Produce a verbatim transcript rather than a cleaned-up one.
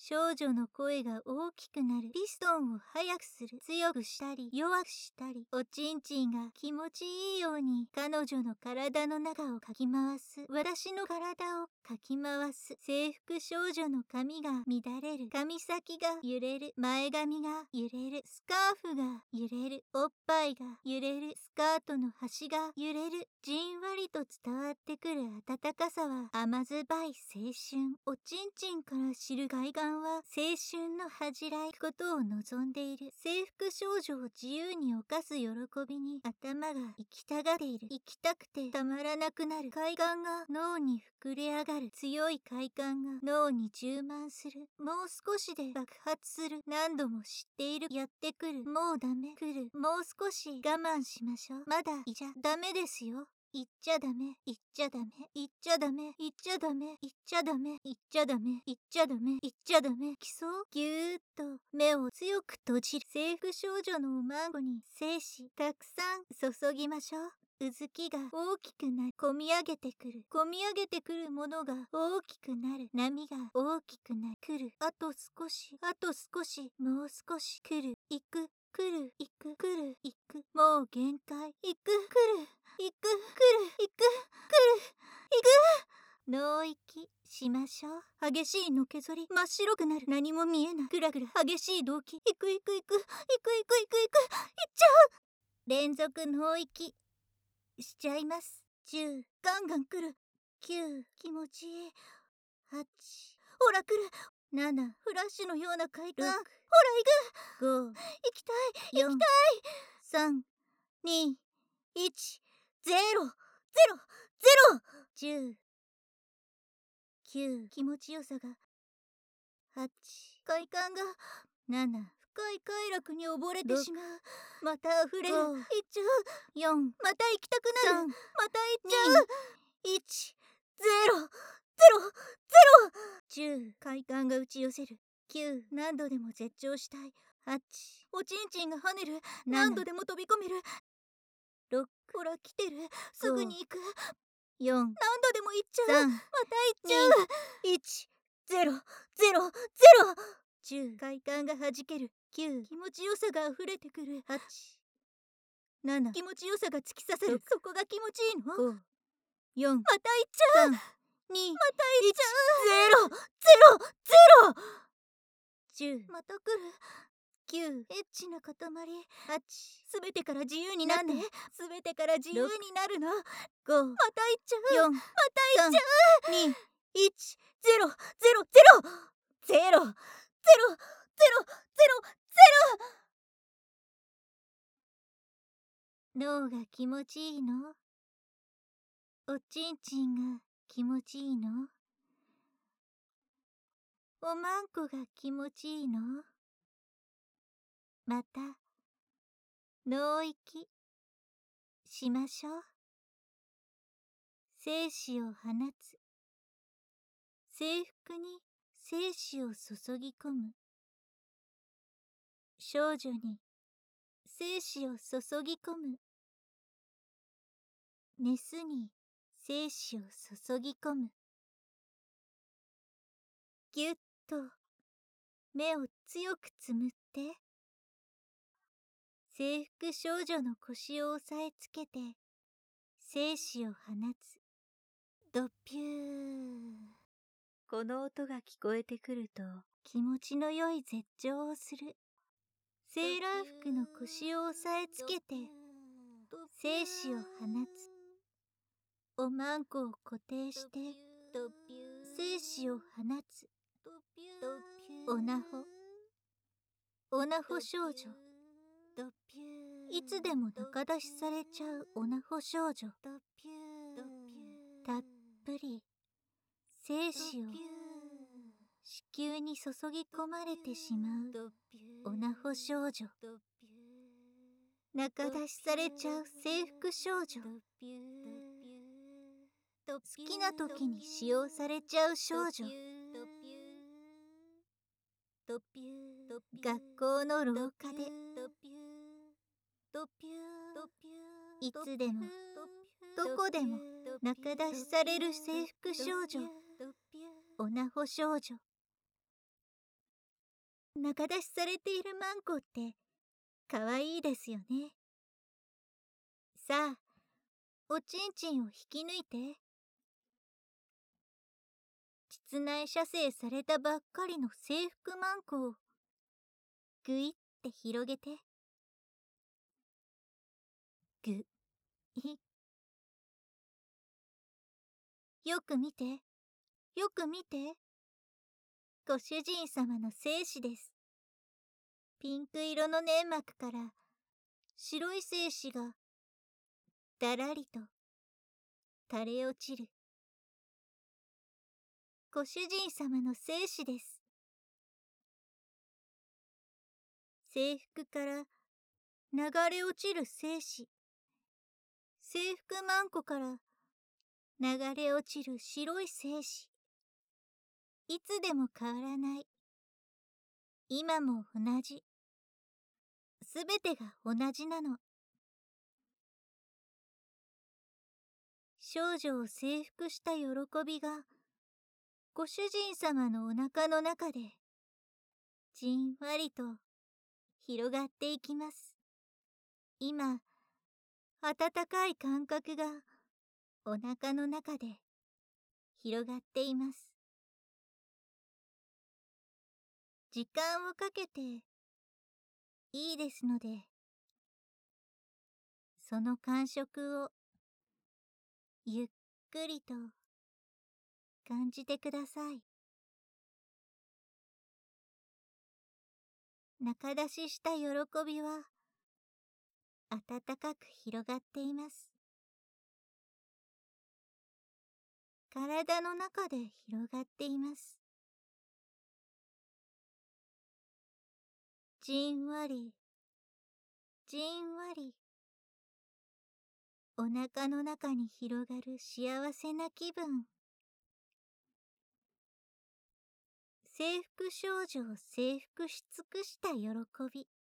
少女の声が大きくなる。ピストンを速くする。強くしたり弱くしたり。おちんちんが気持ちいいように彼女の体の中をかき回す。私の体をかき回す。制服少女の髪が乱れる。髪先が揺れる。前髪が揺れる。スカーフが揺れる。おっぱいが揺れる。スカートの端が揺れる。じんわりと伝わってくる温かさは甘酸っぱい青春。おちんちんから知る快感は青春の恥じらいことを望んでいる。制服少女を自由に犯す喜びに頭が行きたがっている。行きたくてたまらなくなる。快感が脳に膨れ上がる。強い快感が脳に充満する。もう少しで爆発する。何度も知っている。やってくる。もうダメ。来る。もう少し我慢しましょう。まだいちゃダメですよ。言っちゃダメ、言っちゃダメ、言っちゃダメ、言っちゃダメ、言っちゃダメ、言っちゃダメ、言っちゃダメ、言っちゃダメ。基礎ぎゅーっと目を強く閉じる。制服少女のおまんこに精子たくさん注ぎましょう。うずきが大きくなる。こみ上げてくる。こみ上げてくるものが大きくなる。波が大きくなる。来る。あと少し。あと少し。もう少し。来る。行く。来る。行く。来る。行く。もう限界。行く。来る。行く。来る。行く。来る。行く。脳域しましょう。激しいのけぞり。真っ白くなる。何も見えない。ぐらぐら激しい動悸。行く行く行く。行く行く行く行く。行っちゃう。連続脳域しちゃいます。じゅう、ガンガン来る。きゅう、気持ちいい。はち、ほら来る。なな、フラッシュのような快感。ほら行く。ご、行きたい。行きたい。さん、に、いち、ゼロ、ゼロ、ゼロ。じゅう、きゅう、気持ちよさが。はち、快感が。なな、深い快楽に溺れてしまう。また溢れる。行っちゃう。よん、また行きたくなる。また行っちゃう。いち、ゼロ、ゼロ、ゼロ。じゅう、快感が打ち寄せる。きゅう、何度でも絶頂したい。はち、おちんちんが跳ねる。何度でも飛び込める。ろく、ほら来てる。すぐに行く。よん、何度でも行っちゃう。さん、また行っちゃう。いち、ゼロ、ゼロ、ゼロ。じゅう、快感がはじける。きゅう、気持ちよさが溢れてくる。はち、なな、気持ちよさが突き刺さる。そこが気持ちいいの。ご、よん、また行っちゃう。さん、に、また行っちゃう。ゼロ、ゼロ、ゼロ。じゅう、また来る。きゅう、エッチな塊。はち、すべてから自由になって。すべてから自由になるの。ご、また行っちゃう。よん、また行っちゃう。に、いち、ゼロ、ゼロ、ゼロ、ゼロ、ゼロ、ゼロ、ゼロ、ゼロ、ゼロ。脳が気持ちいいの？おちんちんが気持ちいいの？おまんこが気持ちいいの？また脳域しましょう。精子を放つ。制服に精子を注ぎ込む。少女に精子を注ぎ込む。メスに精子を注ぎ込む。ぎゅっと目を強くつむって。制服少女の腰を押さえつけて精子を放つ。ドピュー。この音が聞こえてくると気持ちの良い絶頂をする。セーラー服の腰を押さえつけて精子を放つ。おまんこを固定して精子を放つ。おなほおなほ少女。いつでも仲出しされちゃうおなほ少女。たっぷり精子を子宮に注ぎ込まれてしまうおなほ少女。仲出しされちゃう制服少女。好きな時に使用されちゃう少女。学校の廊下でいつでもどこでも仲出しされる制服少女。おなほ少女。 中出しされているマンコってかわいいですよね。さあ、おちんちんを引き抜いて。膣内射精されたばっかりの制服マンコをぐいって広げて。ぐい。よく見て、よく見て。ご主人様の精子です。ピンク色の粘膜から白い精子がだらりと垂れ落ちる。ご主人様の精子です。制服から流れ落ちる精子。制服マンコから流れ落ちる白い精子。いつでも変わらない。今も同じ。すべてが同じなの。少女を征服した喜びがご主人様のお腹の中でじんわりと広がっていきます。今、温かい感覚がお腹の中で広がっています。時間をかけていいですので、その感触をゆっくりと感じてください。中出しした喜びは温かく広がっています。体の中で広がっています。じんわり、じんわり、お腹の中に広がる幸せな気分。征服少女を征服し尽くした喜び。